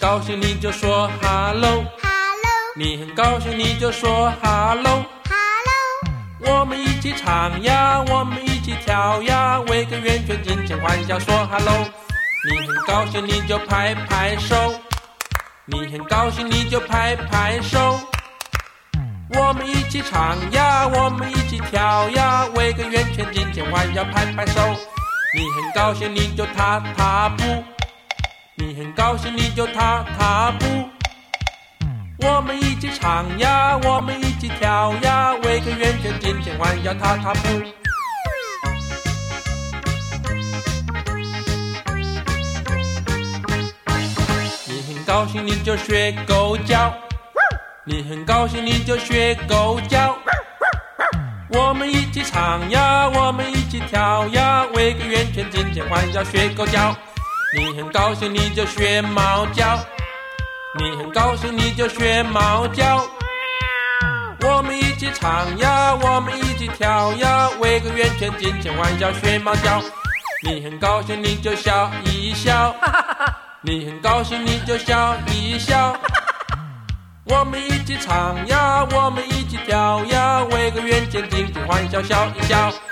高兴你就说 Hello， 你很高兴你就说 Hello， 我们一起唱呀，我们一起跳呀，围个圆圈尽情欢笑说 Hello。 你很高兴你就拍拍手，你很高兴你就拍拍手，我们一起唱呀，我们一起跳呀，围个圆圈尽情欢笑拍拍手。你很高兴你就踏踏步，你很高兴你就踏踏步，我们一起唱呀，我们一起跳呀，围个圆圈尽情欢笑踏踏步。你很高兴你就学狗叫，你很高兴你就学狗叫，我们一起唱呀，我们一起跳呀，围个圆圈尽情欢笑学狗叫。你很高兴你就学猫叫，你很高兴你就学猫叫，我们一起唱呀，我们一起跳呀，围个圆圈尽情欢笑学猫叫。你很高兴你就笑一笑，你很高兴你就笑一笑，我们一起唱呀，我们一起跳呀，围个圆圈尽情欢笑笑一笑。